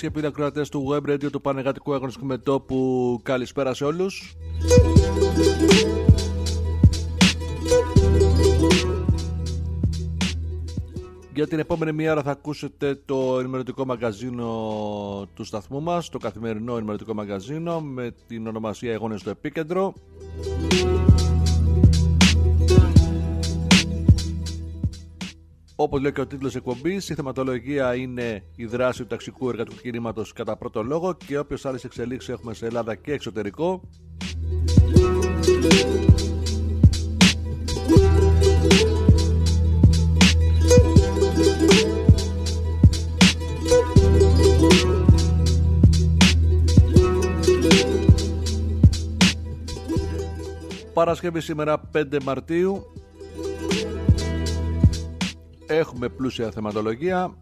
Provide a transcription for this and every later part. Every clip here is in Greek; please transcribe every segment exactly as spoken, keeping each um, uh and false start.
και φίλοι ακροατές του Web Radio του Πανεγατικού Αγωνιστικού Μετώπου, καλησπέρα σε όλους. Για την επόμενη μία ώρα θα ακούσετε το ενημερωτικό μαγκαζίνο του σταθμού μας, το καθημερινό ενημερωτικό μαγκαζίνο με την ονομασία Αγώνες στο Επίκεντρο. Όπως λέει και ο τίτλος εκπομπής, η θεματολογία είναι η δράση του ταξικού εργατικού κινήματος κατά πρώτο λόγο και όποιες άλλες εξελίξεις έχουμε σε Ελλάδα και εξωτερικό. Παρασκευή σήμερα πέντε Μαρτίου. Έχουμε πλούσια θεματολογία.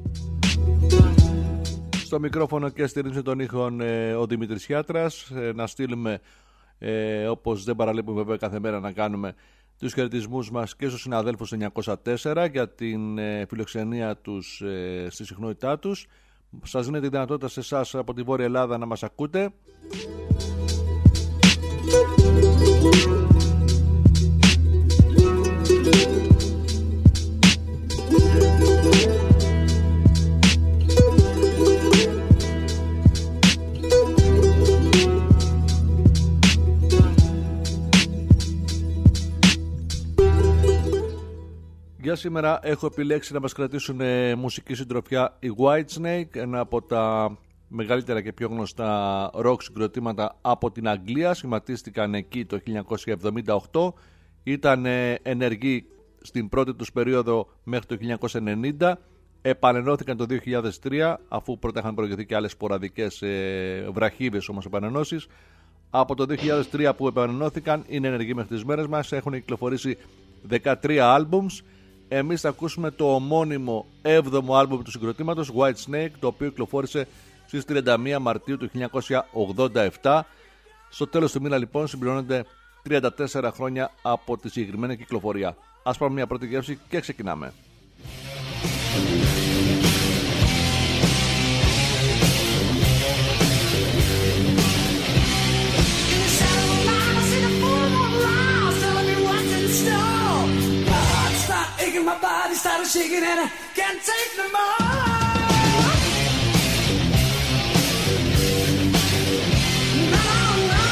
Στο μικρόφωνο και στη ρύθμιση των ήχων ε, ο Δημήτρης Χιάτρας. ε, Να στείλουμε ε, όπως δεν παραλείπουμε βέβαια κάθε μέρα να κάνουμε τους χαιρετισμούς μας και στους συναδέλφους εννιακόσια τέσσερα για την ε, φιλοξενία τους ε, στη συχνότητά τους. Σας δίνει τη δυνατότητα σε εσάς από τη Βόρεια Ελλάδα να μας ακούτε. Για σήμερα έχω επιλέξει να μας κρατήσουν ε, μουσική συντροφιά η Whitesnake, ένα από τα μεγαλύτερα και πιο γνωστά rock συγκροτήματα από την Αγγλία. Σχηματίστηκαν εκεί το χίλια εννιακόσια εβδομήντα οκτώ, ήταν ε, ενεργοί στην πρώτη τους περίοδο μέχρι το χίλια εννιακόσια ενενήντα, επανενώθηκαν το δύο χιλιάδες τρία αφού πρώτα είχαν προηγηθεί και άλλες σποραδικές ε, βραχύβες όμως επανενώσεις. Από το δύο χιλιάδες τρία που επανενώθηκαν είναι ενεργοί μέχρι τις μέρες μας, έχουν κυκλοφορήσει δεκατρία άλμπουμς. Εμείς θα ακούσουμε το ομώνυμο έβδομο άλμπουμ του συγκροτήματος Whitesnake, το οποίο κυκλοφόρησε στις τριάντα μία Μαρτίου του χίλια εννιακόσια ογδόντα επτά. Στο τέλος του μήνα λοιπόν συμπληρώνονται τριάντα τέσσερα χρόνια από τη συγκεκριμένη κυκλοφορία. Ας πάμε μια πρώτη γεύση και ξεκινάμε. My body started shaking and I can't take no more. No, no.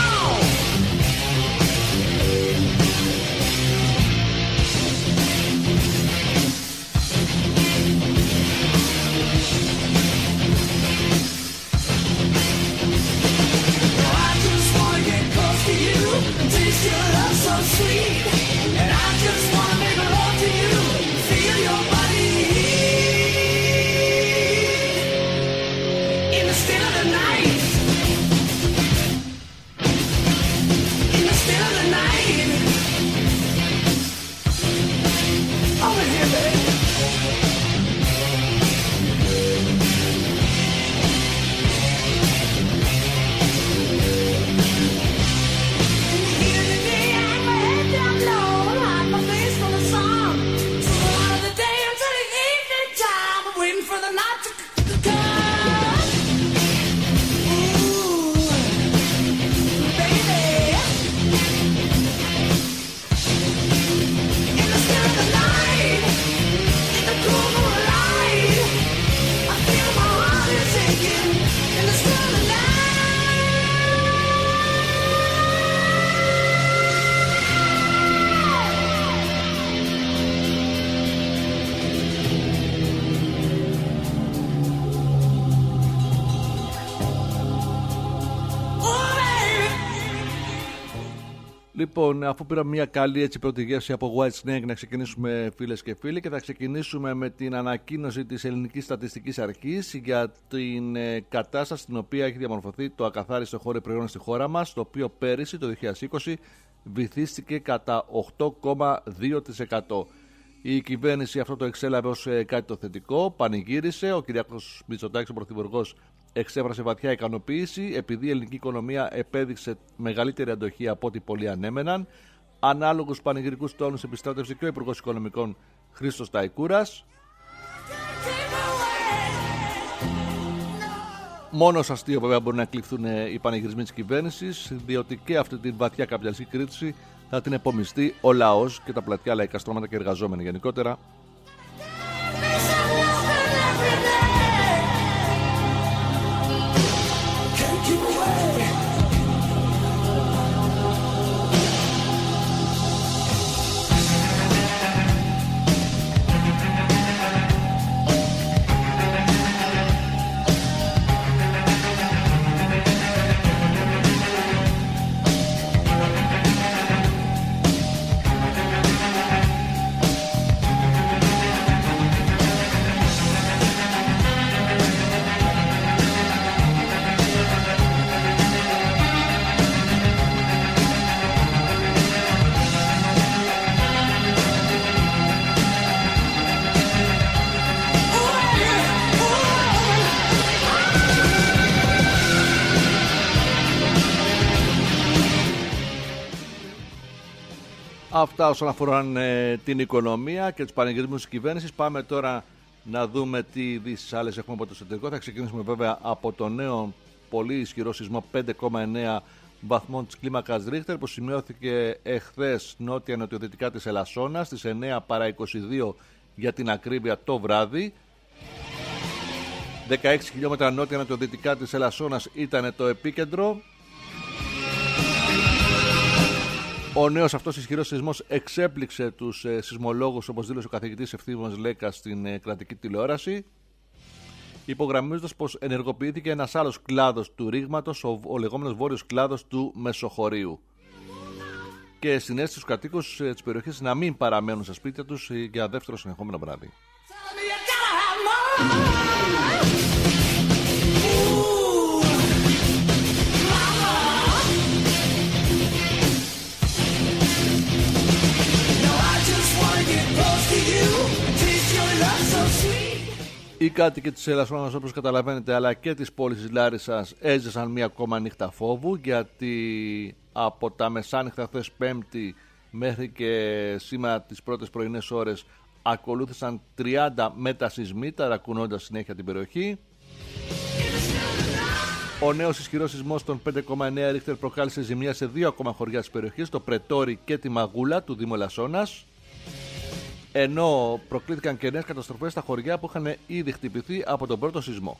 Oh, I just wanna get close to you and taste your love so sweet, and I just wanna make love to you. Feel your body in the still of the night. In the still of the night. Over here, baby. Here today, I have my head down low, hide my face from the sun. For the night to come. Ooh, baby. In the still of the night, in the cool moonlight, I feel my heart is aching. In the still of the night. Λοιπόν, αφού πήραμε μια καλή έτσι πρώτη γεύση από Whitesnake, να ξεκινήσουμε φίλες και φίλοι, και θα ξεκινήσουμε με την ανακοίνωση της Ελληνικής Στατιστικής Αρχής για την ε, κατάσταση στην οποία έχει διαμορφωθεί το ακαθάριστο χώρο προϊόντων στη χώρα μας, το οποίο πέρυσι το δύο χιλιάδες είκοσι βυθίστηκε κατά οκτώ κόμμα δύο τοις εκατό. Η κυβέρνηση αυτό το εξέλαβε ως ε, κάτι το θετικό, πανηγύρισε. Ο Κυριάκος Μητσοτάκης, ο Πρωθυπουργός, εξέφρασε βαθιά ικανοποίηση επειδή η ελληνική οικονομία επέδειξε μεγαλύτερη αντοχή από ό,τι πολλοί ανέμεναν. Ανάλογους πανηγυρικούς τόνους επιστράτευσε και ο Υπουργός Οικονομικών Χρήστος Ταϊκούρας. Μόνο ως αστείο βέβαια μπορεί να εκλειφθούν οι πανηγυρισμοί της κυβέρνησης, διότι και αυτή την βαθιά καπιταλιστική κρίση θα την επομιστεί ο λαός και τα πλατιά λαϊκά στρώματα και εργαζόμενοι γενικότερα. Αυτά όσον αφορά ε, την οικονομία και τους πανηγυρισμούς της κυβέρνησης. Πάμε τώρα να δούμε τι ειδήσεις άλλες έχουμε από το εσωτερικό. Θα ξεκινήσουμε βέβαια από το νέο πολύ ισχυρό σεισμό πέντε κόμμα εννέα βαθμών της κλίμακας Ρίχτερ που σημειώθηκε εχθές νότια-νοτιοδυτικά της Ελασσόνας στις εννέα παρά είκοσι δύο για την ακρίβεια το βράδυ. δεκαέξι χιλιόμετρα νότια-νοτιοδυτικά της Ελασσόνας ήταν το επίκεντρο. Ο νέος αυτός ισχυρός σεισμός εξέπληξε τους ε, σεισμολόγους, όπως δήλωσε ο καθηγητής Ευθύμιος Λέκας στην ε, κρατική τηλεόραση, υπογραμμίζοντας πως ενεργοποιήθηκε ένας άλλος κλάδος του ρήγματος, ο, ο λεγόμενος βόρειος κλάδος του Μεσοχωρίου. Και συνέστησε στους κατοίκους ε, της περιοχής να μην παραμένουν στα σπίτια τους ε, για δεύτερο συνεχόμενο βράδυ. Οι κάτοικοι της Ελασσόνας, όπως καταλαβαίνετε, αλλά και της πόλης της Λάρισσας έζησαν μία ακόμα νύχτα φόβου, γιατί από τα μεσάνυχτα χθες Πέμπτη μέχρι και σήμερα τις πρώτες πρωινές ώρες ακολούθησαν τριάντα μετασεισμοί, ταρακουνώντας συνέχεια την περιοχή. Ο νέος ισχυρός σεισμός των πέντε κόμμα εννέα Ρίχτερ προκάλεσε ζημιά σε δύο ακόμα χωριά της περιοχής, το Πρετόρι και τη Μαγούλα του Δήμου Ελασσόνας, ενώ προκλήθηκαν και νέες καταστροφές στα χωριά που είχαν ήδη χτυπηθεί από τον πρώτο σεισμό.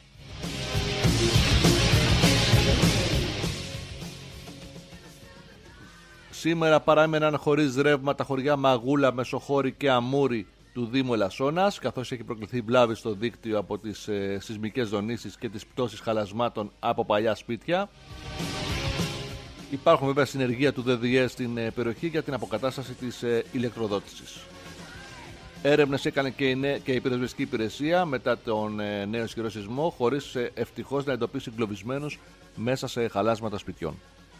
Σήμερα παράμεναν χωρίς ρεύμα τα χωριά Μαγούλα, Μεσοχώρη και Αμούρη του Δήμου Ελασσόνας, καθώς έχει προκληθεί βλάβη στο δίκτυο από τις ε, σεισμικές δονήσεις και τις πτώσεις χαλασμάτων από παλιά σπίτια. Υπάρχουν βέβαια συνεργεία του ΔΔΕ στην ε, περιοχή για την αποκατάσταση της ε, ηλεκτροδότησης. Έρευνες έκανε και η, νέ... και η πυροσβεστική υπηρεσία μετά τον ε, νέο ισχυρό σεισμό, χωρίς ε, ευτυχώς να εντοπίσει εγκλωβισμένους μέσα σε χαλάσματα σπιτιών.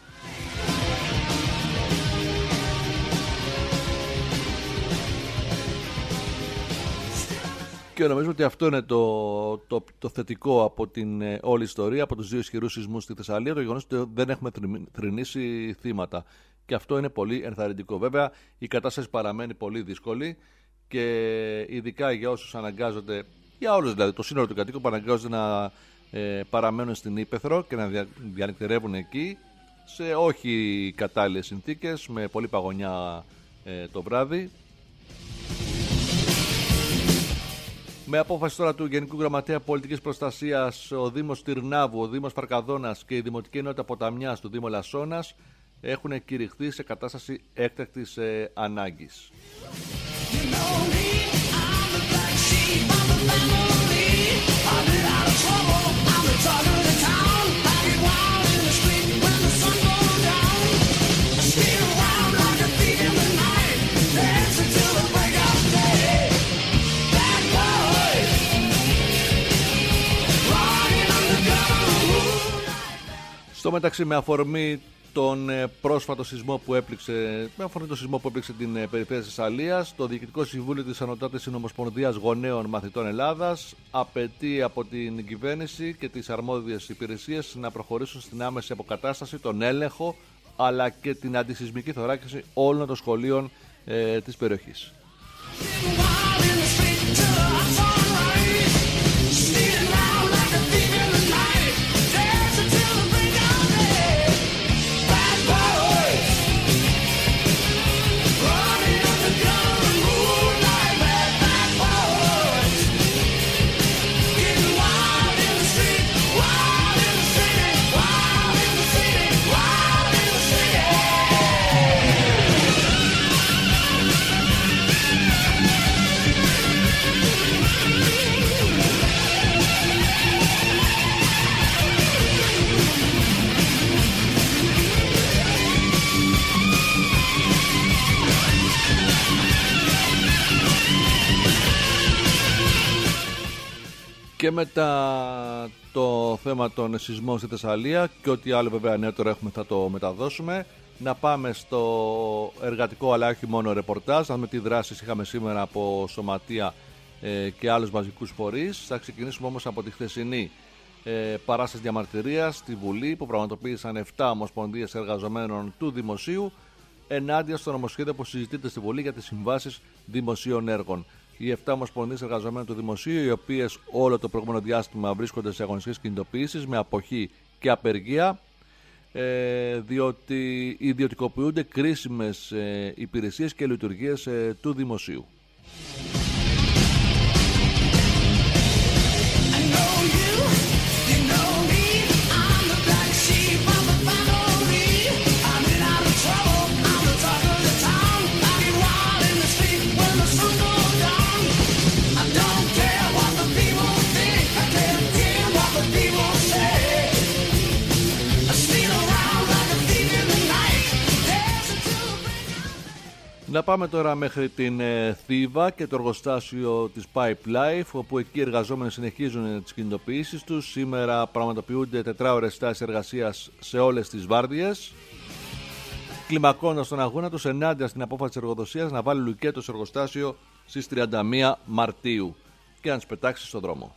Και νομίζω ότι αυτό είναι το, το, το θετικό από την ε, όλη ιστορία, από τους δύο ισχυρούς σεισμούς στη Θεσσαλία, το γεγονός ότι δεν έχουμε θρηνήσει θύματα. Και αυτό είναι πολύ ενθαρρυντικό. Βέβαια, η κατάσταση παραμένει πολύ δύσκολη και ειδικά για όσους αναγκάζονται, για όλους δηλαδή, το σύνολο του κατοίκων που αναγκάζονται να ε, παραμένουν στην Ύπαιθρο και να δια, διανυκτερεύουν εκεί σε όχι κατάλληλες συνθήκες, με πολύ παγωνιά ε, το βράδυ. Με απόφαση τώρα του Γενικού Γραμματέα Πολιτικής Προστασίας, ο Δήμος Τυρνάβου, ο Δήμος Φαρκαδόνας και η Δημοτική Ενότητα Ποταμιάς του Δήμου Ελασσόνας έχουν κηρυχθεί σε κατάσταση έκτακτης ε, ανάγκης. Στο μεταξύ, με αφορμή τον πρόσφατο σεισμό που έπληξε, με αφορμή το σεισμό που έπληξε την περιφέρεια της Θεσσαλίας, το Διοικητικό Συμβούλιο της Ανωτάτης Συνομοσπονδίας Γονέων Μαθητών Ελλάδας απαιτεί από την κυβέρνηση και τις αρμόδιες υπηρεσίες να προχωρήσουν στην άμεση αποκατάσταση, τον έλεγχο αλλά και την αντισεισμική θωράκιση όλων των σχολείων ε, της περιοχής. Και μετά το θέμα των σεισμών στη Θεσσαλία και ό,τι άλλο βέβαια νεότερο έχουμε θα το μεταδώσουμε. Να πάμε στο εργατικό αλλά όχι μόνο ρεπορτάζ, να δούμε τι δράσεις είχαμε σήμερα από σωματεία ε, και άλλους μαζικούς φορείς. Θα ξεκινήσουμε όμως από τη χθεσινή ε, παράσταση διαμαρτυρίας στη Βουλή που πραγματοποίησαν επτά ομοσπονδίες εργαζομένων του Δημοσίου ενάντια στο νομοσχέδιο που συζητείται στη Βουλή για τις συμβάσεις δημοσίων έργων. Οι επτά ομοσπονδίες εργαζομένων του Δημοσίου, οι οποίες όλο το προηγούμενο διάστημα βρίσκονται σε αγωνιστικές κινητοποιήσεις με αποχή και απεργία, ε, διότι ιδιωτικοποιούνται κρίσιμες ε, υπηρεσίες και λειτουργίες ε, του Δημοσίου. Να πάμε τώρα μέχρι την ε, Θήβα και το εργοστάσιο της Pipe Life, όπου εκεί οι εργαζόμενοι συνεχίζουν τις κινητοποιήσεις τους. Σήμερα πραγματοποιούνται τετράωρες στάσεις εργασίας σε όλες τις βάρδιες, κλιμακώντας τον αγώνα τους ενάντια στην απόφαση της εργοδοσίας να βάλει λουκέτο στο εργοστάσιο στις τριάντα μία Μαρτίου και να τις πετάξει στον δρόμο.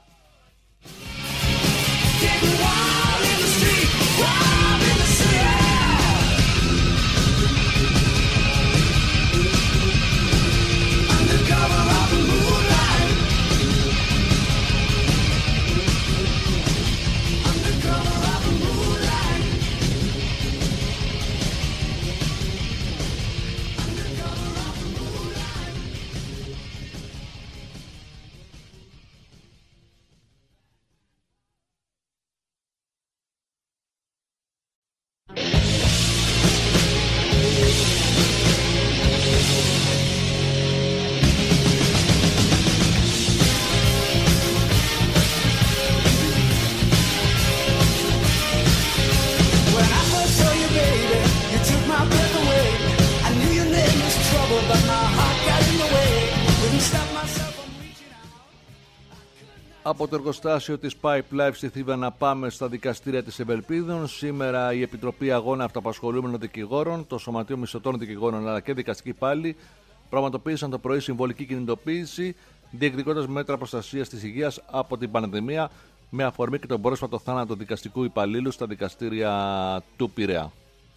Από το εργοστάσιο της Pipe Life στη Θήβα να πάμε στα δικαστήρια της Ευελπίδων. Σήμερα η Επιτροπή Αγώνα Αυταπασχολούμενων Δικηγόρων, το Σωματείο Μισθωτών Δικηγόρων αλλά και δικαστικοί πάλι πραγματοποίησαν το πρωί συμβολική κινητοποίηση διεκδικώντας μέτρα προστασίας της υγείας από την πανδημία με αφορμή και τον πρόσφατο θάνατο δικαστικού υπαλλήλου στα δικαστήρια του Πειραιά.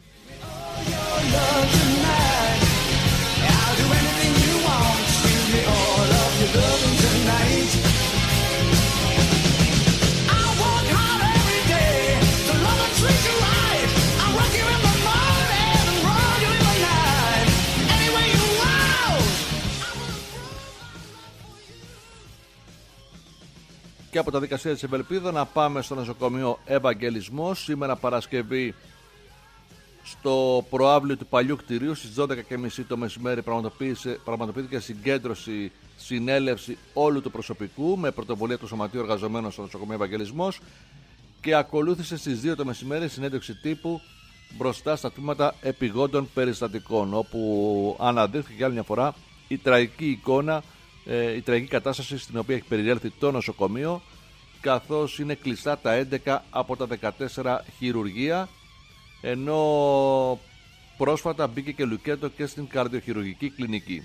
Και από τα δικαστήρια της Ευελπίδων να πάμε στο νοσοκομείο Ευαγγελισμός. Σήμερα Παρασκευή στο προαύλιο του παλιού κτηρίου στις δώδεκα και μισή το μεσημέρι πραγματοποιήθηκε συγκέντρωση, συνέλευση όλου του προσωπικού με πρωτοβουλία του Σωματείου Εργαζομένων στο νοσοκομείο Ευαγγελισμός και ακολούθησε στις δύο το μεσημέρι συνέντευξη τύπου μπροστά στα τμήματα επιγόντων περιστατικών, όπου αναδείχθηκε για άλλη μια φορά η τραγική εικόνα, η τραγική κατάσταση στην οποία έχει περιέλθει το νοσοκομείο, καθώς είναι κλειστά τα έντεκα από τα δεκατέσσερα χειρουργεία, ενώ πρόσφατα μπήκε και λουκέτο και στην καρδιοχειρουργική κλινική.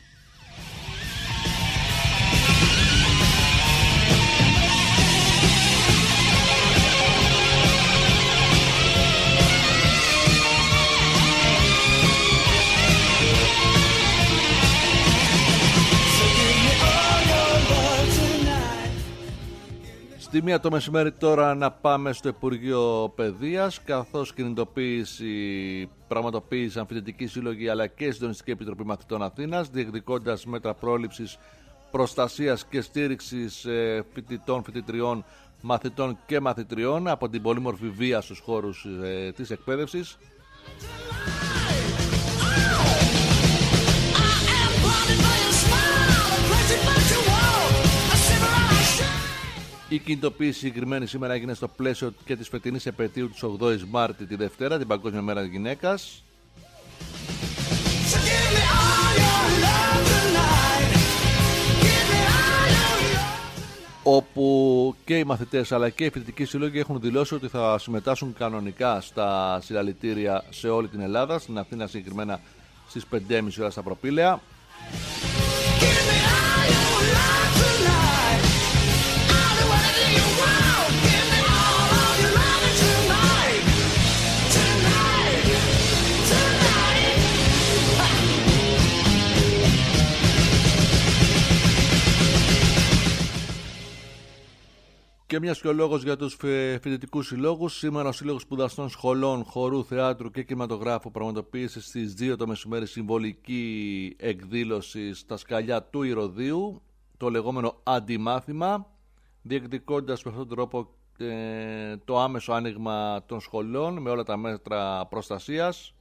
Στη μία το μεσημέρι τώρα να πάμε στο Υπουργείο Παιδείας, καθώς κινητοποίηση πραγματοποίησαν φοιτητικοί σύλλογοι αλλά και η Συντονιστική Επιτροπή Μαθητών Αθήνας, διεκδικώντας μέτρα πρόληψης, προστασίας και στήριξης φοιτητών, φοιτητριών, μαθητών και μαθητριών από την πολύμορφη βία στους χώρους ε, της εκπαίδευσης. Η κινητοποίηση συγκεκριμένη σήμερα έγινε στο πλαίσιο και της φετινής επετείου της ογδόης Μάρτη τη Δευτέρα, την Παγκόσμια Μέρα της Γυναίκας. όπου και οι μαθητές αλλά και οι φοιτητικοί σύλλογοι έχουν δηλώσει ότι θα συμμετάσχουν κανονικά στα συλλαλητήρια σε όλη την Ελλάδα, στην Αθήνα συγκεκριμένα στις πέντε και μισή ώρα στα Προπήλαια. Και μιας και ο λόγος για τους φοιτητικούς συλλόγους. Σήμερα ο Σύλλογος Σπουδαστών Σχολών, Χορού, Θεάτρου και Κινηματογράφου πραγματοποίησε στις δύο το μεσημέρι συμβολική εκδήλωση στα σκαλιά του Ηρωδείου, το λεγόμενο αντιμάθημα, διεκδικώντας με αυτόν τον τρόπο ε, το άμεσο άνοιγμα των σχολών με όλα τα μέτρα προστασίας.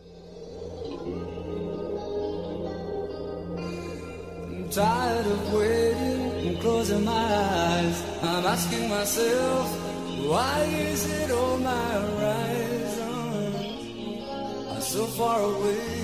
Tired of waiting and closing my eyes. I'm asking myself, why is it all my horizon are so far away?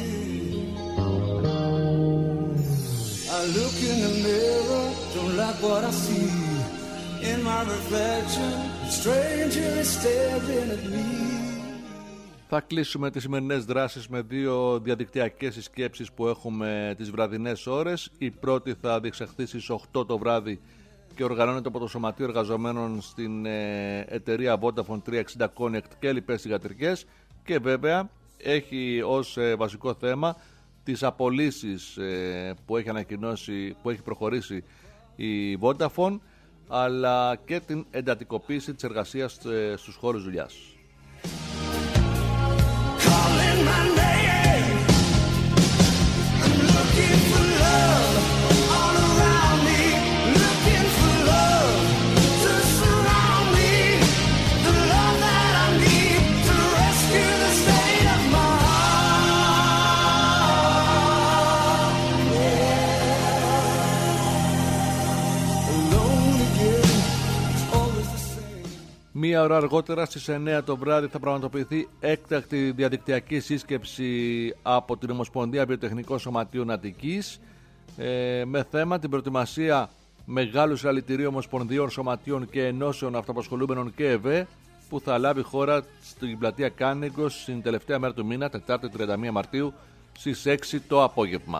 I look in the mirror, don't like what I see. In my reflection, a stranger is staring at me. Θα κλείσουμε τις σημερινές δράσεις με δύο διαδικτυακές συσκέψεις που έχουμε τις βραδινές ώρες. Η πρώτη θα διεξαχθεί στις οκτώ το βράδυ και οργανώνεται από το Σωματείο Εργαζομένων στην ε, εταιρεία Vodafone τριακόσια εξήντα Connect και λοιπές θυγατρικές, και βέβαια έχει ως ε, βασικό θέμα τις απολύσεις ε, που έχει ανακοινώσει, που έχει προχωρήσει η Vodafone, αλλά και την εντατικοποίηση της εργασίας ε, στους χώρους δουλειάς. Calling my name, I'm looking for love all around me, looking for love to surround me, the love that I need to rescue the state of my heart. Yeah. Alone again, it's always the same. Μία ώρα αργότερα στις εννιά το βράδυ θα πραγματοποιηθεί έκτακτη διαδικτυακή σύσκεψη από την Ομοσπονδία Βιοτεχνικών Σωματείων Αττικής ε, με θέμα την προετοιμασία μεγάλου συλλαλητηρίου ομοσπονδίων, σωματείων και ενώσεων αυτοαπασχολούμενων και ΕΒΕ που θα λάβει χώρα στην πλατεία Κάνιγκος στην τελευταία μέρα του μήνα, Τετάρτη τριάντα μία Μαρτίου στις έξι το απόγευμα.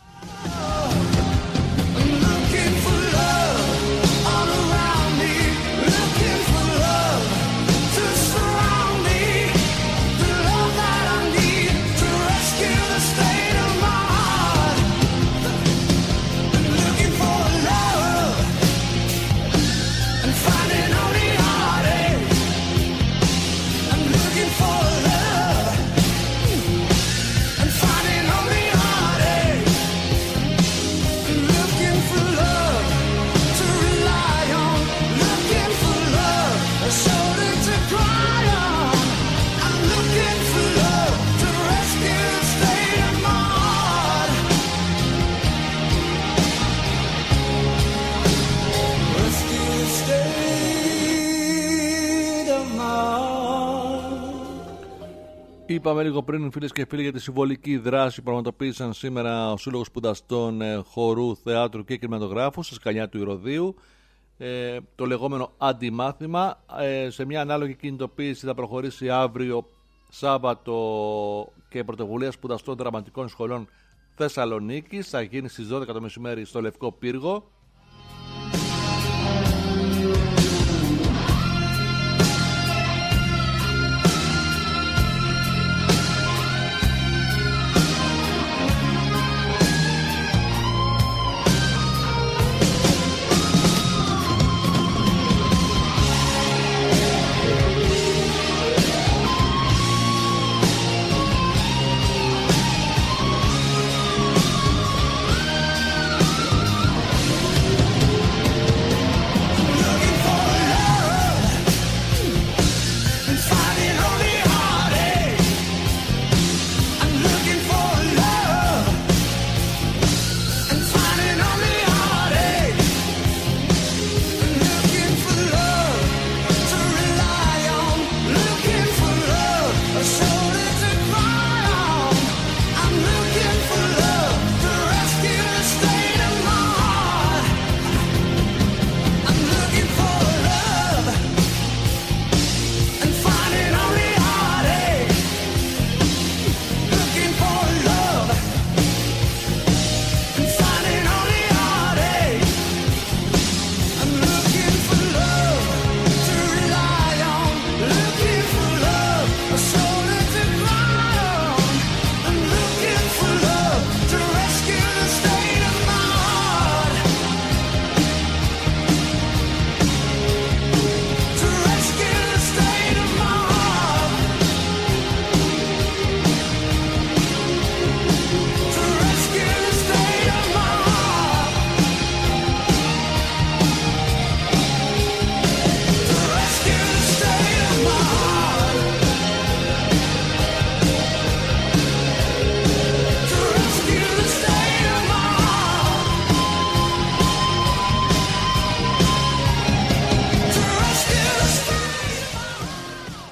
Είπαμε λίγο πριν, φίλες και φίλοι, για τη συμβολική δράση που πραγματοποίησαν σήμερα ο Σύλλογος Σπουδαστών Χορού, Θεάτρου και Κινηματογράφου στα σκαλιά του Ηρωδείου, ε, το λεγόμενο αντιμάθημα. Ε, σε μια ανάλογη κινητοποίηση θα προχωρήσει αύριο Σάββατο και πρωτοβουλία σπουδαστών δραματικών σχολών Θεσσαλονίκης. Θα γίνει στις δώδεκα το μεσημέρι στο Λευκό Πύργο.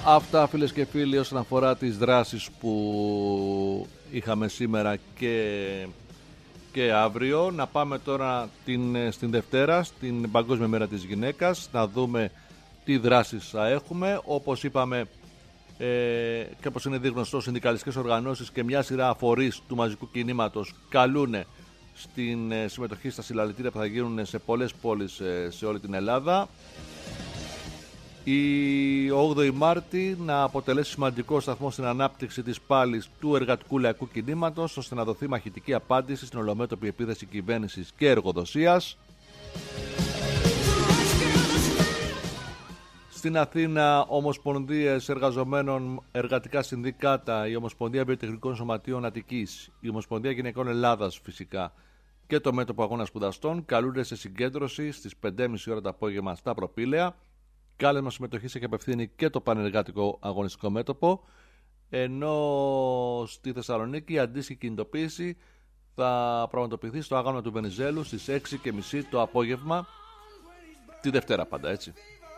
Αυτά, φίλες και φίλοι, όσον αφορά τις δράσεις που είχαμε σήμερα και, και αύριο. Να πάμε τώρα την, στην Δευτέρα, στην Παγκόσμια Μέρα της Γυναίκας, να δούμε τι δράσεις θα έχουμε. Όπως είπαμε, ε, και όπως είναι δίγνωστο, συνδικαλιστικές οργανώσεις και μια σειρά φορείς του μαζικού κινήματος καλούν στην ε, συμμετοχή στα συλλαλητήρια που θα γίνουν σε πολλές πόλεις ε, σε όλη την Ελλάδα. Η όγδοη Μάρτη να αποτελέσει σημαντικό σταθμό στην ανάπτυξη της πάλης του εργατικού λαϊκού κινήματος, ώστε να δοθεί μαχητική απάντηση στην ολομέτωπη επίθεση κυβέρνησης και εργοδοσίας. Στην Αθήνα, ομοσπονδίες εργαζομένων, εργατικά συνδικάτα, η Ομοσπονδία Βιοτεχνικών Σωματείων Αττικής, η Ομοσπονδία Γυναικών Ελλάδας φυσικά και το Μέτωπο Αγώνα Σπουδαστών καλούνται σε συγκέντρωση στις πέντε και μισή ώρα το απόγευμα στα Προπήλαια. Κάλεσμα συμμετοχής έχει απευθύνει και το Πανεργατικό Αγωνιστικό Μέτωπο, ενώ στη Θεσσαλονίκη η αντίστοιχη κινητοποίηση θα πραγματοποιηθεί στο Άγαλμα του Βενιζέλου στις έξι και μισή το απόγευμα, τη Δευτέρα πάντα, έτσι.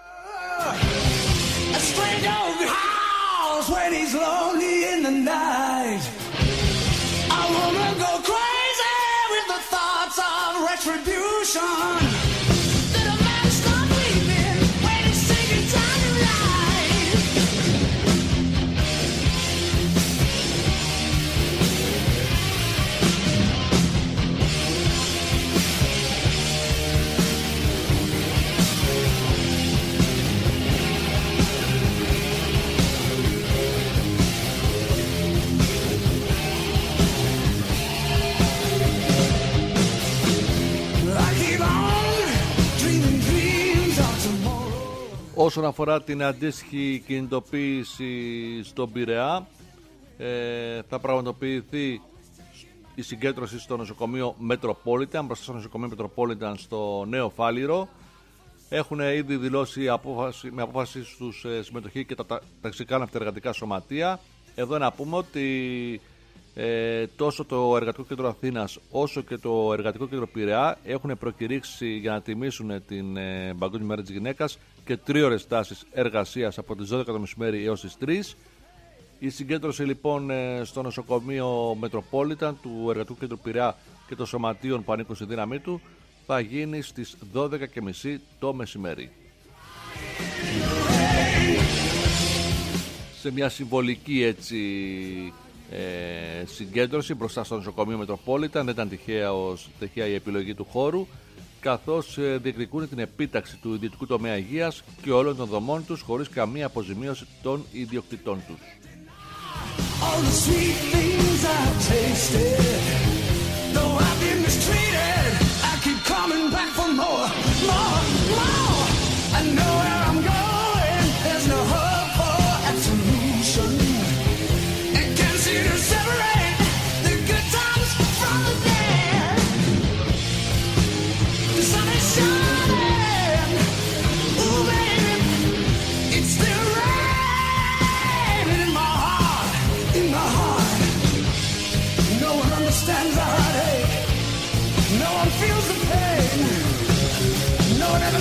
Όσον αφορά την αντίστοιχη κινητοποίηση στον Πειραιά, ε, θα πραγματοποιηθεί η συγκέντρωση στο νοσοκομείο Metropolitan, μπροστά στο νοσοκομείο Metropolitan στο Νέο Φάληρο. Έχουν ήδη δηλώσει απόφαση, με απόφαση στους ε, συμμετοχή και τα, τα ταξικά ναυτεργατικά σωματεία. Εδώ να πούμε ότι ε, τόσο το Εργατικό Κέντρο Αθήνας όσο και το Εργατικό Κέντρο Πειραιά έχουν προκηρύξει για να τιμήσουν την ε, Παγκόσμια Μέρα της Γυναίκας και τρίωρες τάσεις εργασίας από τις δώδεκα το μεσημέρι έως τις τρεις. Η συγκέντρωση λοιπόν ε, στο νοσοκομείο Metropolitan του Εργατικού Κέντρου Πειραιά και των σωματείων που ανήκουν στη δύναμή του θα γίνει στις δώδεκα και μισή το μεσημέρι. Σε μια συμβολική έτσι ε, συγκέντρωση μπροστά στο νοσοκομείο Metropolitan, δεν ήταν τυχαία, ως, τυχαία η επιλογή του χώρου, καθώς ε, διεκδικούν την επίταξη του ιδιωτικού τομέα υγείας και όλων των δομών τους χωρίς καμία αποζημίωση των ιδιοκτητών τους. Feels the pain. No one ever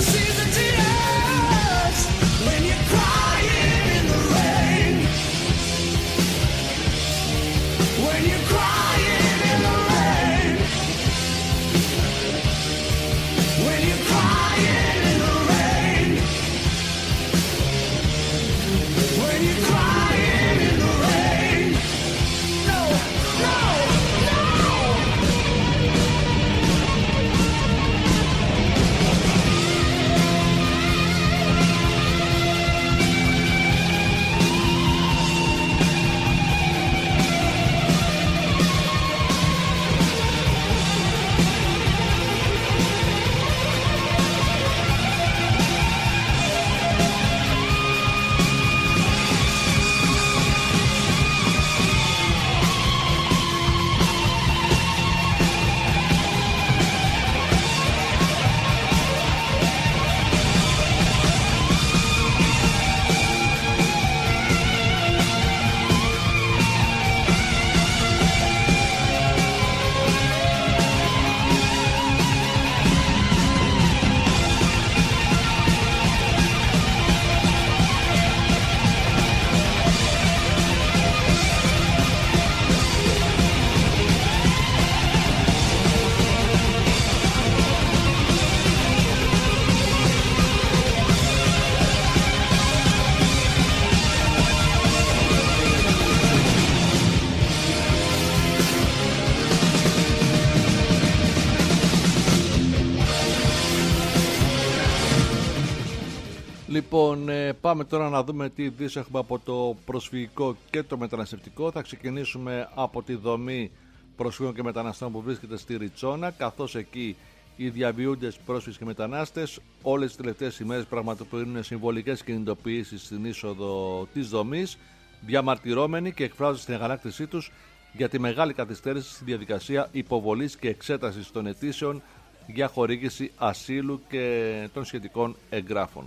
Λοιπόν, ε, πάμε τώρα να δούμε τι ειδήσεις έχουμε από το προσφυγικό και το μεταναστευτικό. Θα ξεκινήσουμε από τη δομή προσφύγων και μεταναστών που βρίσκεται στη Ριτσόνα, καθώς εκεί οι διαβιούντες πρόσφυγες και μετανάστες όλες τις τελευταίες ημέρες πραγματοποιούν συμβολικές κινητοποιήσεις στην είσοδο της δομής, διαμαρτυρώμενοι και εκφράζουν την αγανάκτησή τους για τη μεγάλη καθυστέρηση στη διαδικασία υποβολής και εξέτασης των αιτήσεων για χορήγηση ασύλου και των σχετικών εγγράφων.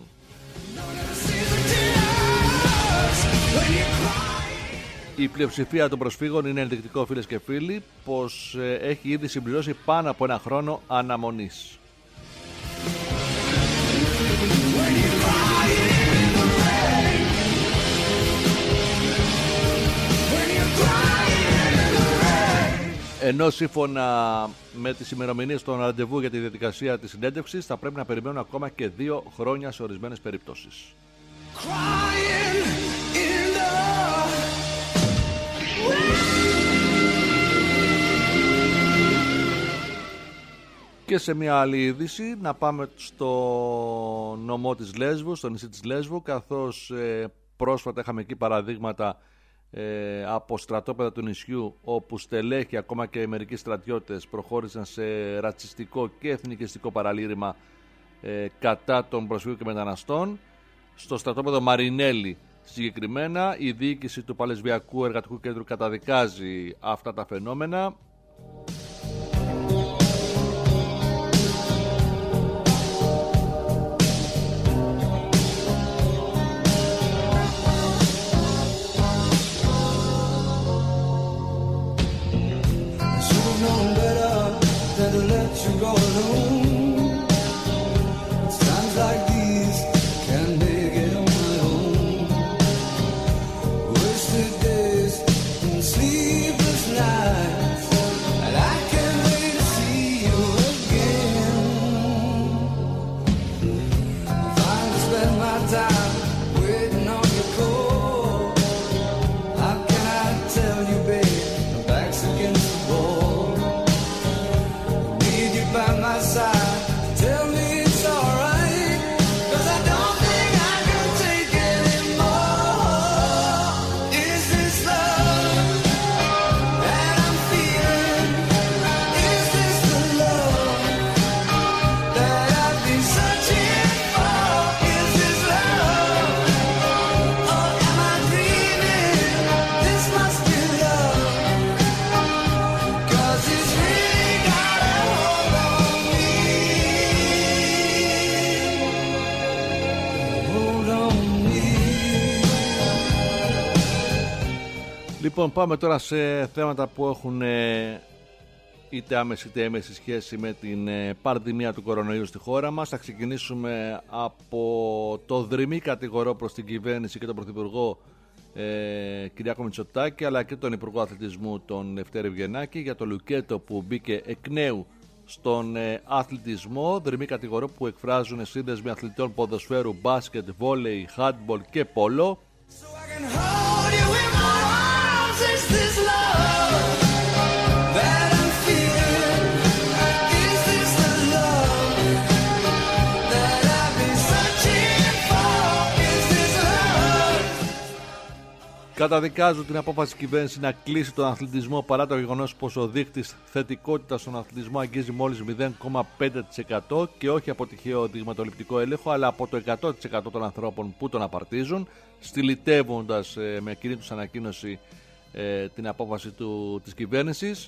Η πλειοψηφία των προσφύγων είναι ενδεικτικό, φίλες και φίλοι, πως έχει ήδη συμπληρώσει πάνω από ένα χρόνο αναμονής. Ενώ σύμφωνα με τις ημερομηνίες των ραντεβού για τη διαδικασία της συνέντευξης θα πρέπει να περιμένουν ακόμα και δύο χρόνια σε ορισμένες περιπτώσεις. Και σε μια άλλη είδηση να πάμε στο νομό της Λέσβου, στο νησί της Λέσβου, καθώς ε, πρόσφατα είχαμε εκεί παραδείγματα ε, από στρατόπεδα του νησιού όπου στελέχοι, ακόμα και μερικοί στρατιώτες, προχώρησαν σε ρατσιστικό και εθνικιστικό παραλήρημα ε, κατά των προσφύγων και μεταναστών. Στο στρατόπεδο Μαρινέλη συγκεκριμένα η διοίκηση του Παλαισβιακού Εργατικού Κέντρου καταδικάζει αυτά τα φαινόμενα. Λοιπόν, πάμε τώρα σε θέματα που έχουν ε, είτε άμεση είτε έμεση σχέση με την ε, πανδημία του κορονοϊού στη χώρα μας. Θα ξεκινήσουμε από το δρυμή κατηγορό προς την κυβέρνηση και τον Πρωθυπουργό ε, Κυριάκο Μητσοτάκη, αλλά και τον Υπουργό Αθλητισμού τον Λευτέρη Ευγενάκη για το λουκέτο που μπήκε εκ νέου στον ε, αθλητισμό. Δρυμή κατηγορό που εκφράζουν σύνδεσμοι αθλητών ποδοσφαίρου, μπάσκετ, βόλεϊ, χάντμπολ και πόλο. Καταδικάζουν την απόφαση της κυβέρνησης να κλείσει τον αθλητισμό παρά το γεγονός πως ο δείκτης θετικότητας στον αθλητισμό αγγίζει μόλις μηδέν κόμμα πέντε τοις εκατό και όχι από τυχαίο δειγματοληπτικό έλεγχο, αλλά από το εκατό τοις εκατό των ανθρώπων που τον απαρτίζουν, στυλιτεύοντας ε, με κοινή τους ανακοίνωση ε, την απόφαση του, της κυβέρνησης.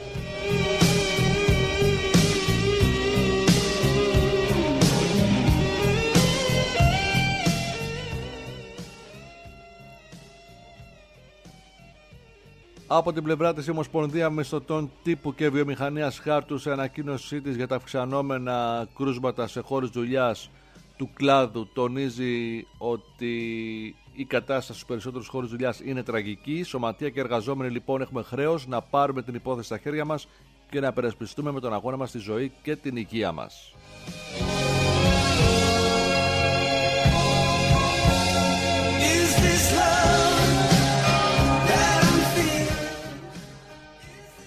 Από την πλευρά της, η Ομοσπονδία Μισθωτών Τύπου και Βιομηχανίας Χάρτου, σε ανακοίνωσή της για τα αυξανόμενα κρούσματα σε χώρους δουλειάς του κλάδου, τονίζει ότι η κατάσταση στους περισσότερους χώρους δουλειάς είναι τραγική. Σωματεία και εργαζόμενοι λοιπόν έχουμε χρέος να πάρουμε την υπόθεση στα χέρια μας και να υπερασπιστούμε με τον αγώνα μας τη ζωή και την υγεία μας.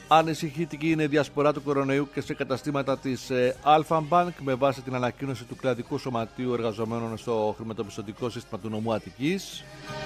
Ανησυχητική είναι η διασπορά του κορονοϊού και σε καταστήματα της ε, Alpha Bank με βάση την ανακοίνωση του Κλαδικού Σωματείου Εργαζομένων στο χρηματοπιστωτικό σύστημα του νομού Αττικής.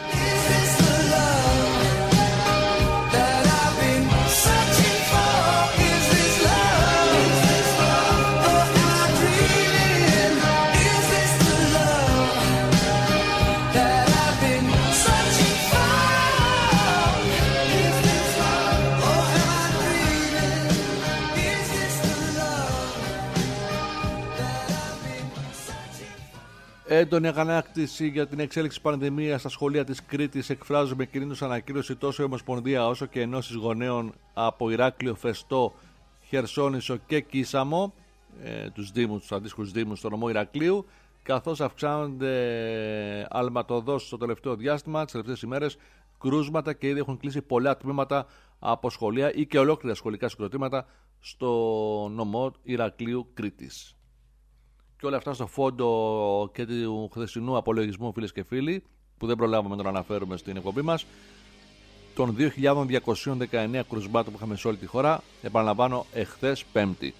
Έντονη αγανάκτηση για την εξέλιξη πανδημίας στα σχολεία της Κρήτης εκφράζουμε κυρίως ανακοίνωση τόσο η Ομοσπονδία όσο και ενώσεις γονέων από Ηράκλειο, Φεστό, Χερσόνησο και Κίσαμο, ε, τους δήμους, τους αντίστοιχους δήμους στο νομό Ηρακλείου, καθώς αυξάνονται αλματοδός στο τελευταίο διάστημα, τις τελευταίες ημέρες, κρούσματα και ήδη έχουν κλείσει πολλά τμήματα από σχολεία ή και ολόκληρα σχολικά συγκροτήματα στο νομό Ηρακλείου Κρήτης. Και όλα αυτά στο φόντο και του χθεσινού απολογισμού, φίλες και φίλοι, που δεν προλάβαμε να τον αναφέρουμε στην εκπομπή μας, των δύο χιλιάδες διακόσια δεκαεννέα κρουσμάτων που είχαμε σε όλη τη χώρα, επαναλαμβάνω, εχθές Πέμπτη.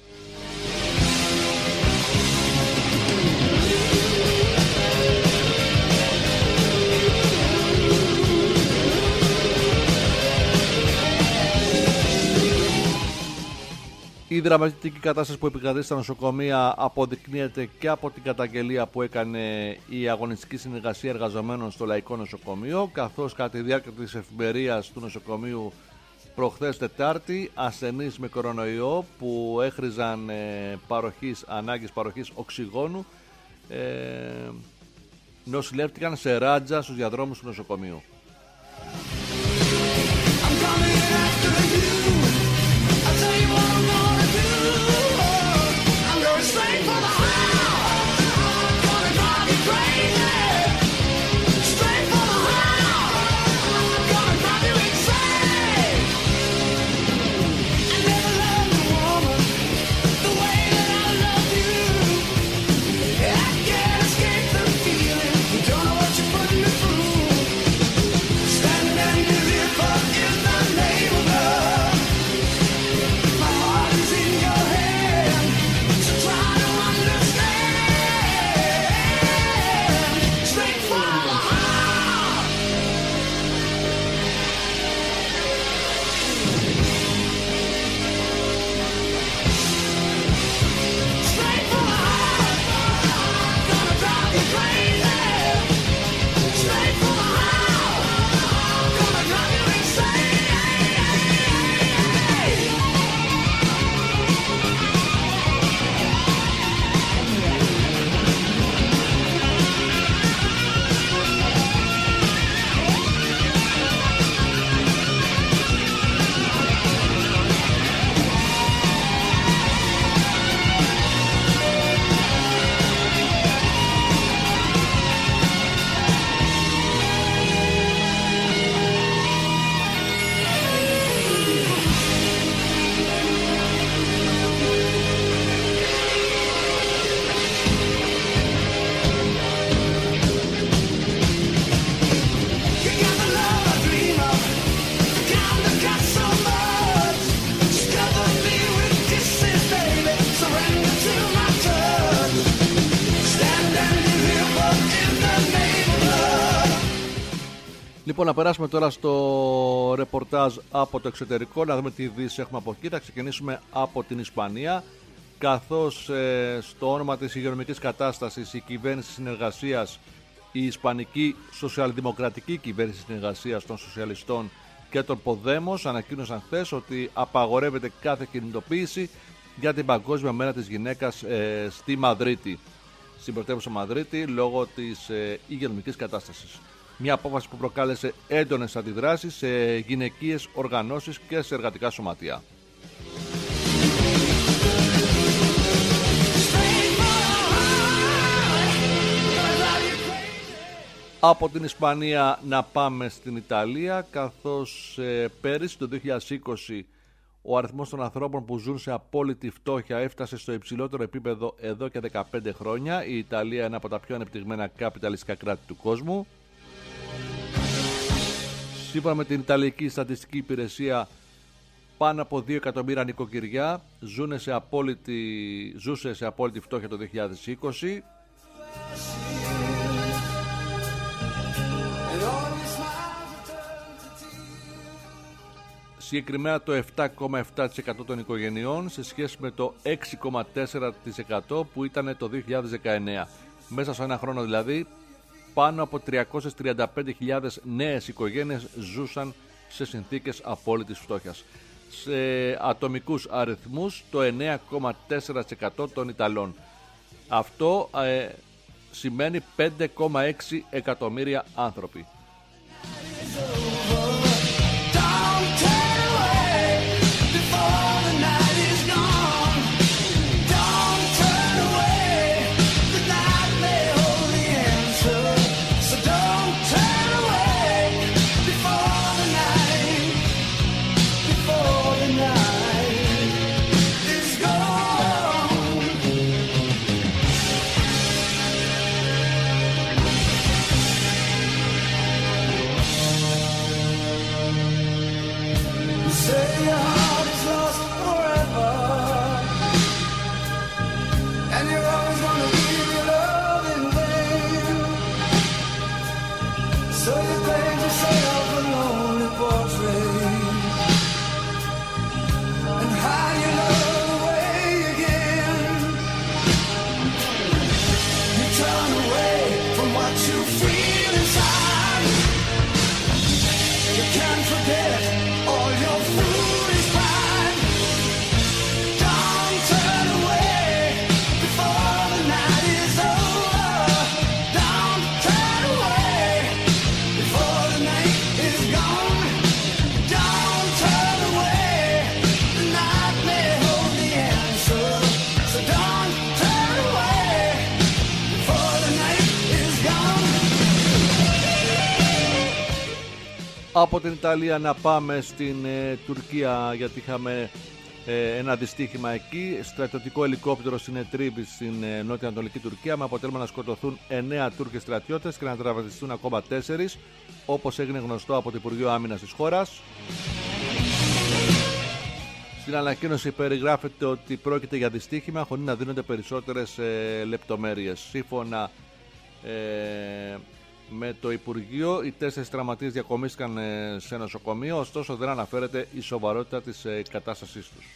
Η δραματική κατάσταση που επικρατεί στα νοσοκομεία αποδεικνύεται και από την καταγγελία που έκανε η αγωνιστική συνεργασία εργαζομένων στο Λαϊκό Νοσοκομείο, καθώς κατά τη διάρκεια της εφημερίας του νοσοκομείου προχθές Τετάρτη, ασθενείς με κορονοϊό που έχριζαν ε, παροχής, ανάγκης παροχής οξυγόνου ε, νοσηλεύτηκαν σε ράτζα στους διαδρόμους του νοσοκομείου. Λοιπόν, να περάσουμε τώρα στο ρεπορτάζ από το εξωτερικό, να δούμε τι ειδήσεις έχουμε από εκεί. Θα ξεκινήσουμε από την Ισπανία, καθώς ε, στο όνομα της υγειονομικής κατάστασης η κυβέρνηση συνεργασίας, η Ισπανική Σοσιαλδημοκρατική Κυβέρνηση Συνεργασίας των Σοσιαλιστών και των Ποδέμος ανακοίνωσαν χθες ότι απαγορεύεται κάθε κινητοποίηση για την Παγκόσμια Μέρα της Γυναίκας ε, στη Μαδρίτη, στην πρωτεύουσα Μαδρίτη, λόγω της ε, υγειονομικής κατάστασης. Μια απόφαση που προκάλεσε έντονες αντιδράσεις σε γυναικείες οργανώσεις και σε εργατικά σωματεία. Από την Ισπανία να πάμε στην Ιταλία, καθώς ε, πέρυσι το δύο χιλιάδες είκοσι ο αριθμός των ανθρώπων που ζουν σε απόλυτη φτώχεια έφτασε στο υψηλότερο επίπεδο εδώ και δεκαπέντε χρόνια. Η Ιταλία είναι από τα πιο ανεπτυγμένα καπιταλιστικά κράτη του κόσμου. Σύμφωνα με την Ιταλική Στατιστική Υπηρεσία, πάνω από δύο εκατομμύρια νοικοκυριά ζουν σε απόλυτη, ζούσε σε απόλυτη φτώχεια το δύο χιλιάδες είκοσι. Συγκεκριμένα το επτά κόμμα επτά τοις εκατό των οικογενειών σε σχέση με το έξι κόμμα τέσσερα τοις εκατό που ήταν το δύο χιλιάδες δεκαεννέα. Μέσα σε ένα χρόνο δηλαδή πάνω από τριακόσιες τριάντα πέντε χιλιάδες νέες οικογένειες ζούσαν σε συνθήκες απόλυτης φτώχειας. Σε ατομικούς αριθμούς το εννέα κόμμα τέσσερα τοις εκατό των Ιταλών. Αυτό ε, σημαίνει πέντε κόμμα έξι εκατομμύρια άνθρωποι. Από την Ιταλία να πάμε στην ε, Τουρκία, γιατί είχαμε ε, ένα δυστύχημα εκεί. Στρατιωτικό ελικόπτερο συνετρίβει στην ε, νότια-ανατολική Τουρκία με αποτέλεσμα να σκοτωθούν εννέα Τούρκες στρατιώτες και να τραυματιστούν ακόμα τέσσερις, όπως έγινε γνωστό από το Υπουργείο Άμυνας της χώρας. Στην ανακοίνωση περιγράφεται ότι πρόκειται για δυστύχημα χωρίς να δίνονται περισσότερες ε, λεπτομέρειες. Σύμφωνα ε, με το Υπουργείο, οι τέσσερις τραυματίες διακομίστηκαν σε νοσοκομείο, ωστόσο δεν αναφέρεται η σοβαρότητα της κατάστασής τους.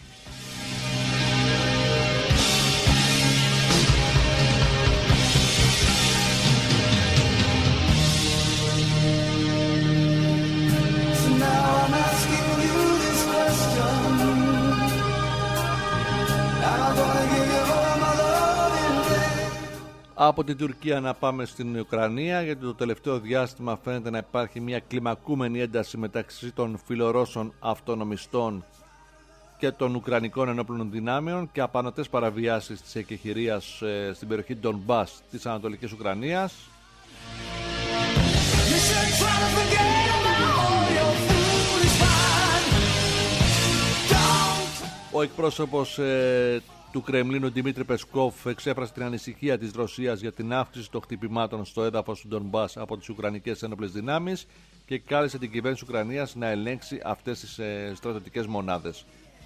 Από την Τουρκία να πάμε στην Ουκρανία, γιατί το τελευταίο διάστημα φαίνεται να υπάρχει μια κλιμακούμενη ένταση μεταξύ των φιλορώσων αυτονομιστών και των Ουκρανικών ενόπλων δυνάμεων και απανωτές παραβιάσεις της εκεχηρίας ε, στην περιοχή Ντονμπάς της Ανατολικής Ουκρανίας. Ο εκπρόσωπος ε, του Κρεμλίνου Δημήτρη Πεσκόφ εξέφρασε την ανησυχία της Ρωσίας για την αύξηση των χτυπημάτων στο έδαφος του Ντονμπάς από τις Ουκρανικές ένοπλες δυνάμεις και κάλεσε την κυβέρνηση της Ουκρανίας να ελέγξει αυτές τις ε, στρατιωτικές μονάδες.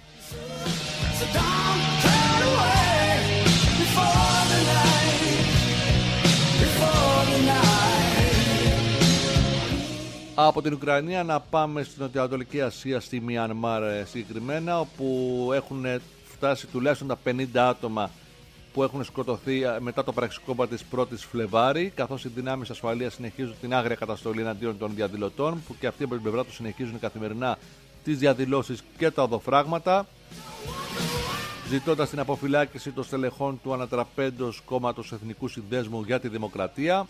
Από την Ουκρανία να πάμε στην Νοτιοανατολική Ασία, στη Μιανμάρ συγκεκριμένα, όπου έχουν φτάσει τουλάχιστον τα πενήντα άτομα που έχουν σκοτωθεί μετά το πραξικόπημα της πρώτης Φλεβάρη, καθώς οι δυνάμεις ασφαλείας συνεχίζουν την άγρια καταστολή εναντίον των διαδηλωτών, που και αυτοί από την πλευρά τους συνεχίζουν καθημερινά τις διαδηλώσεις και τα οδοφράγματα, ζητώντας την αποφυλάκηση των στελεχών του ανατραπέντος κόμματος Εθνικού Συνδέσμου για τη Δημοκρατία.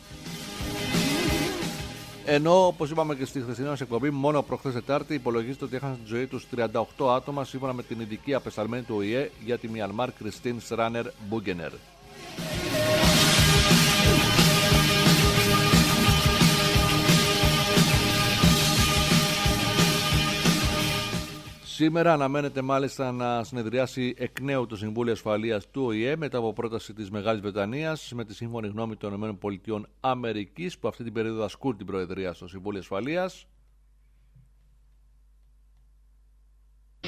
Ενώ, όπως είπαμε και στη χθεσινή μας εκπομπή, μόνο προχθές Τετάρτη υπολογίζεται ότι έχασαν τη ζωή τους τριάντα οκτώ άτομα, σύμφωνα με την ειδική απεσταλμένη του Ο Η Ε για τη Μιανμάρ, Κριστίν Σράνερ Μπούγκενερ. Σήμερα αναμένεται μάλιστα να συνεδριάσει εκ νέου το Συμβούλιο Ασφαλείας του Ο Η Ε μετά από πρόταση της Μεγάλης Βρετανίας με τη σύμφωνη γνώμη των ΗΠΑ, που αυτή την περίοδο ασκούν την Προεδρία στο Συμβούλιο Ασφαλείας.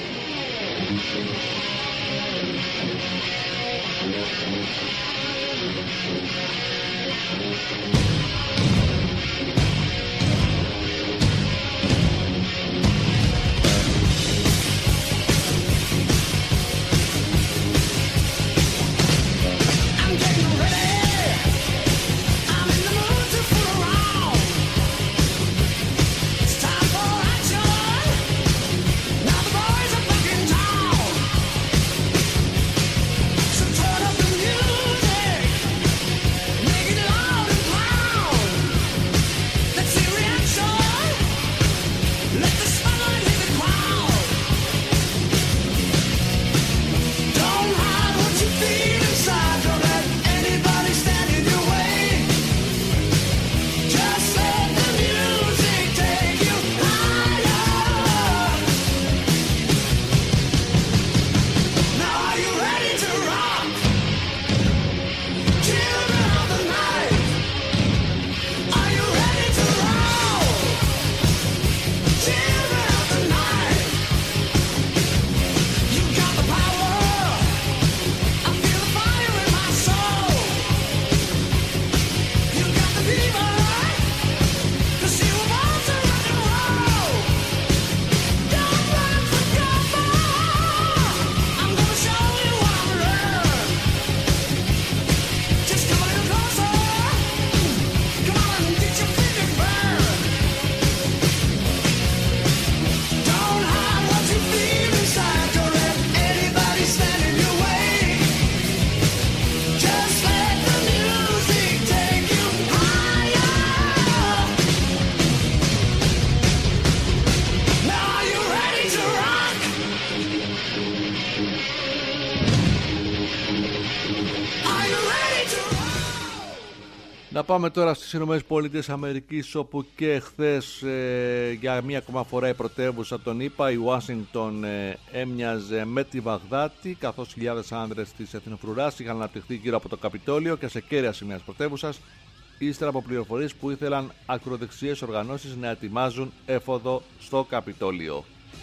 Να πάμε τώρα στις Ηνωμένες Πολιτείες Αμερικής, όπου και χθες ε, για μία ακόμα φορά η πρωτεύουσα των ΗΠΑ, η Ουάσιγκτον, ε, έμοιαζε με τη Βαγδάτη, καθώς χιλιάδες άνδρες της εθνοφρουράς είχαν αναπτυχθεί γύρω από το Καπιτόλιο και σε κέρια σημεία της πρωτεύουσας, ύστερα από πληροφορίες που ήθελαν ακροδεξιές οργανώσεις να ετοιμάζουν έφοδο στο Καπιτόλιο.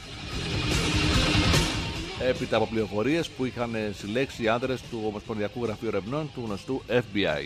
Έπειτα από πληροφορίες που είχαν συλλέξει οι άνδρες του Ομοσπονδιακού Γραφείου Ερευνών του γνωστού Εφ Μπι Άι.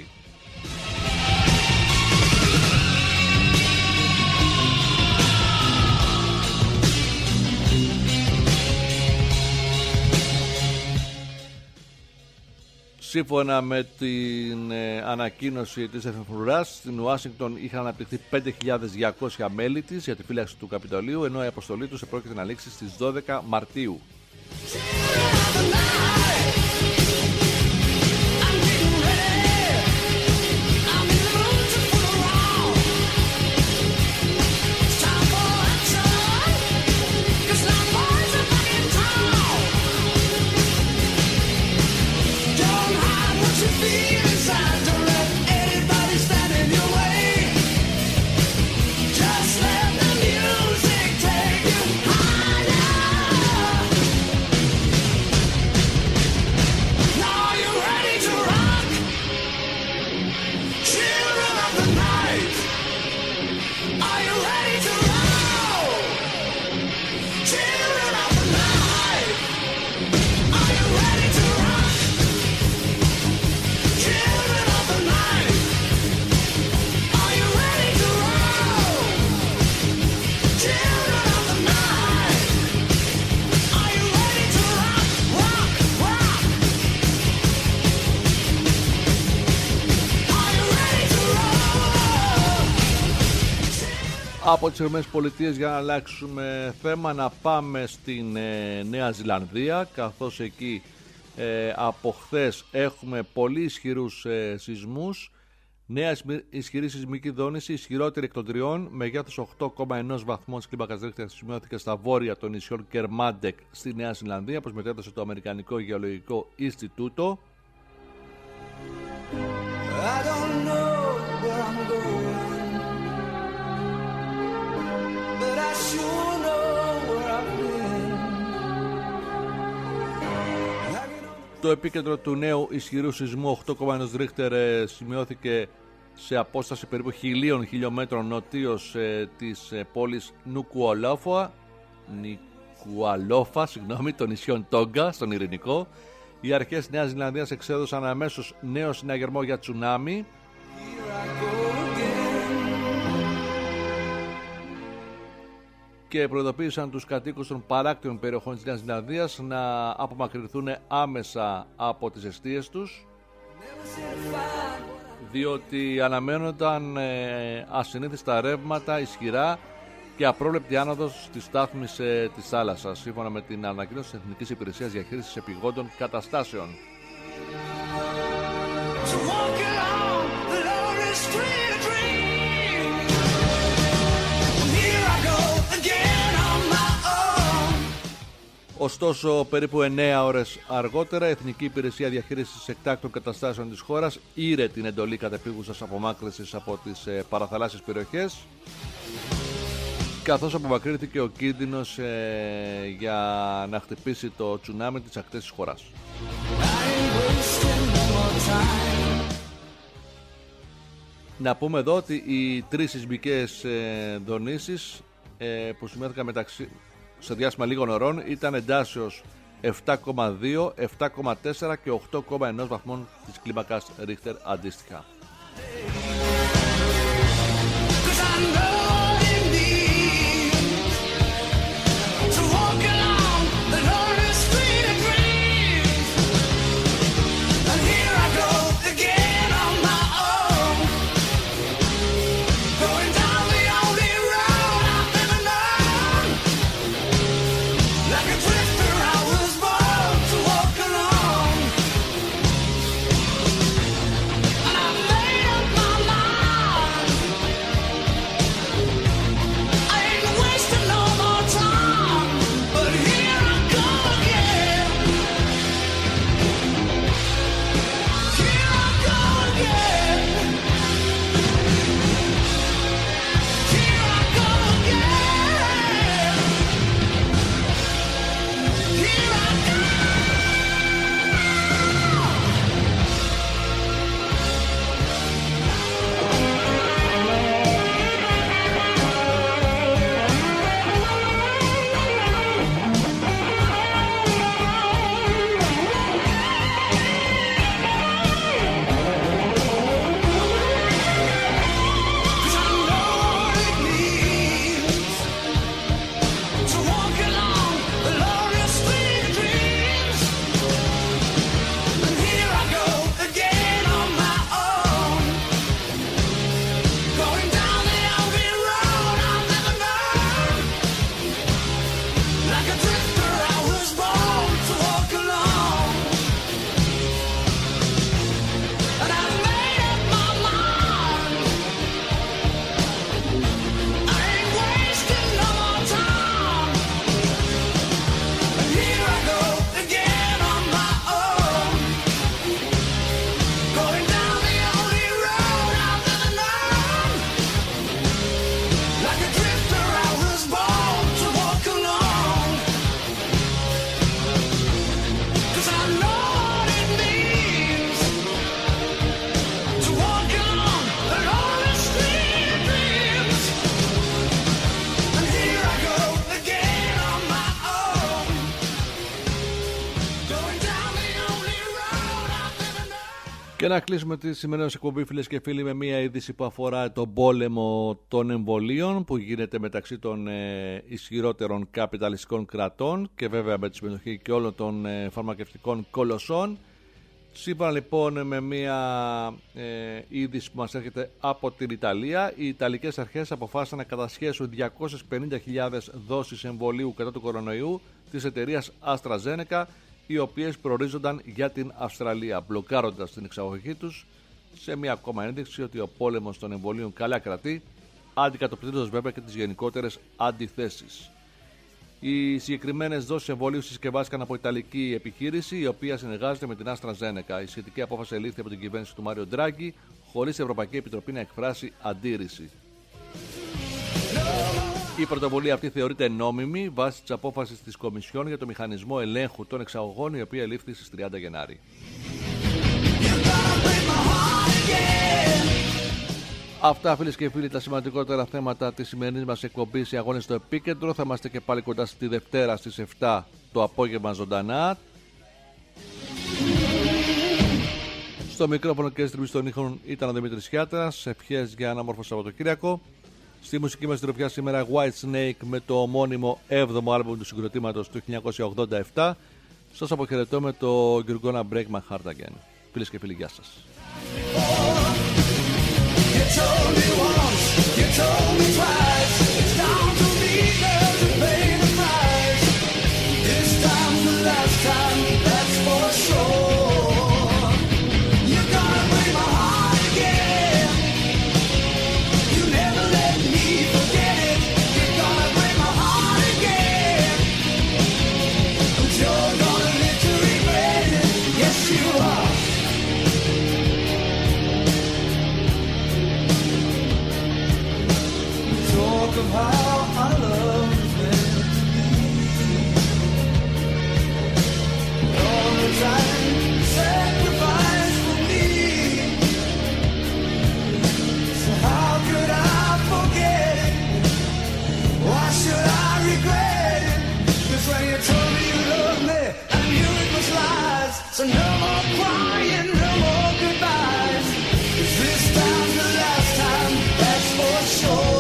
Σύμφωνα με την ε, ανακοίνωση της εθνοφρουράς, στην Ουάσιγκτον είχαν αναπτυχθεί πέντε χιλιάδες διακόσια μέλη της για τη φύλαξη του Καπιτολίου, ενώ η αποστολή τους επρόκειται να λήξει στις δώδεκα Μαρτίου. Από τις ΗΠΑ, για να αλλάξουμε θέμα, να πάμε στην ε, Νέα Ζηλανδία, καθώς εκεί ε, από χθες έχουμε πολύ ισχυρούς ε, σεισμούς. Νέα ισχυρή σεισμική δόνηση, ισχυρότερη εκ των τριών, μεγέθους οκτώ κόμμα ένα βαθμών της κλίμακας Ρίχτερ, σημειώθηκε στα βόρεια των νησιών Κερμάντεκ στη Νέα Ζηλανδία, όπως μετέδωσε το Αμερικανικό Γεωλογικό Ινστιτούτο. I don't know where I'm going, but I sure know where I've been. Το επίκεντρο του νέου ισχυρού σεισμού οκτώ κόμμα ένα Ρίχτερ σημειώθηκε σε απόσταση περίπου χιλίων χιλιόμετρων νοτίως ε, της ε, πόλης Νουκουολάφωα, Νουκουαλόφα, συγγνώμη, των νησιών Τόγκα, στον Ειρηνικό. Οι αρχές Νέας Ζηλανδίας εξέδωσαν αμέσως νέο συναγερμό για τσουνάμι. Και προειδοποίησαν τους κατοίκους των παράκτιων περιοχών της Νέας Ζηλανδίας να απομακρυνθούν άμεσα από τις εστίες τους, διότι αναμένονταν ε, ασυνήθιστα ρεύματα ισχυρά και απρόβλεπτη άνοδος της στάθμης ε, της θάλασσας, σύμφωνα με την ανακοίνωση της Εθνικής Υπηρεσίας Διαχείρισης Επιγόντων Καταστάσεων. Ωστόσο, περίπου εννέα ώρες αργότερα, η Εθνική Υπηρεσία Διαχείρισης Εκτάκτων Καταστάσεων της χώρας ήρε την εντολή κατεπίγουσας απομάκρυνσης από τις ε, παραθαλάσσιες περιοχές, καθώς απομακρύνθηκε ο κίνδυνος ε, για να χτυπήσει το τσουνάμι τις ακτές της χώρας. Να πούμε εδώ ότι οι τρεις σεισμικές ε, δονήσεις ε, που σημειώθηκαν μεταξύ, σε διάστημα λίγων ωρών ήταν εντάσεως επτά κόμμα δύο, επτά κόμμα τέσσερα και οκτώ κόμμα ένα βαθμών της κλίμακας Ρίχτερ αντίστοιχα. Και να κλείσουμε τη σημερινή εκπομπή, φίλες και φίλοι, με μια είδηση που αφορά τον πόλεμο των εμβολίων που γίνεται μεταξύ των ε, ισχυρότερων καπιταλιστικών κρατών και βέβαια με τη συμμετοχή και όλων των ε, φαρμακευτικών κολοσσών. Σύμφωνα λοιπόν με μια ε, είδηση που μας έρχεται από την Ιταλία, οι Ιταλικές αρχές αποφάσισαν να κατασχέσουν διακόσιες πενήντα χιλιάδες δόσεις εμβολίου κατά του κορονοϊού της εταιρείας AstraZeneca, οι οποίες προορίζονταν για την Αυστραλία, μπλοκάροντας την εξαγωγή τους, σε μια ακόμα ένδειξη ότι ο πόλεμος των εμβολίων καλά κρατεί, αντικατοπτρίζοντας βέβαια και τις γενικότερες αντιθέσεις. Οι συγκεκριμένες δόσεις εμβολίου συσκευάστηκαν από Ιταλική επιχείρηση, η οποία συνεργάζεται με την AstraZeneca. Η σχετική απόφαση ελήφθη από την κυβέρνηση του Μάριο Ντράγκη, χωρίς η Ευρωπαϊκή Επιτροπή να εκφράσει αντίρρηση. Η πρωτοβουλία αυτή θεωρείται νόμιμη βάσει της απόφασης της Κομισιόν για το Μηχανισμό Ελέγχου των Εξαγωγών, η οποία ελήφθη στις τριάντα Γενάρη. Αυτά, φίλες και φίλοι, τα σημαντικότερα θέματα της σημερινής μας εκπομπής, οι αγώνες στο επίκεντρο. Θα είμαστε και πάλι κοντά στη Δευτέρα στις επτά το απόγευμα ζωντανά. Στο μικρόφωνο και στριβή των ήχων ήταν ο Δημήτρης Χιάτρας. Ευχές για ένα όμορφο Σαββατοκύριακο. Στη μουσική μας συντροφιά σήμερα White Snake με το ομώνυμο έβδομο άλμπουμ του συγκροτήματος του χίλια εννιακόσια ογδόντα επτά. Σας αποχαιρετώ με το You're Gonna Break My Heart Again. Φίλες και φίλοι, γεια σας. You told me once, you told me twice. It's down to me, girl, to pay the price. This time's the last time, that's for sure. You're gonna break my heart again. You never let me forget it. You're gonna break my heart again. But you're gonna live to regret it. Yes, you are. Talk of how our love is meant to be. All the time sacrifice for me. So how could I forget it? Why should I regret it? 'Cause when you told me you loved me, I knew it was lies. So no more crying, no more goodbyes. 'Cause this time's the last time, that's for sure.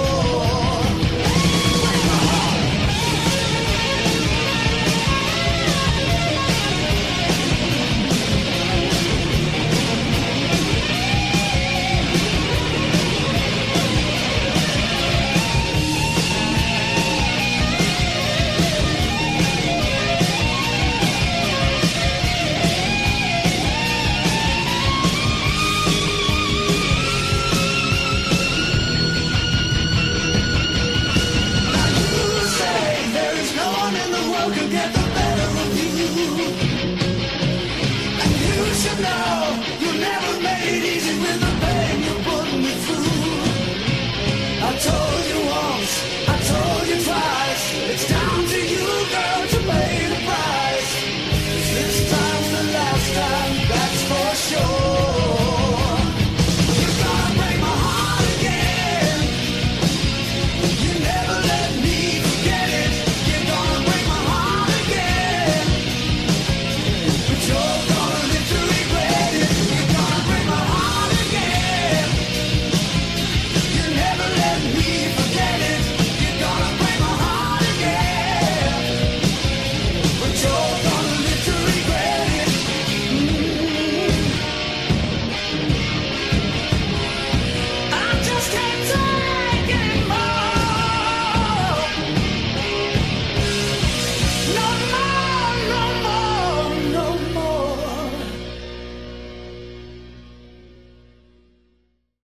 You're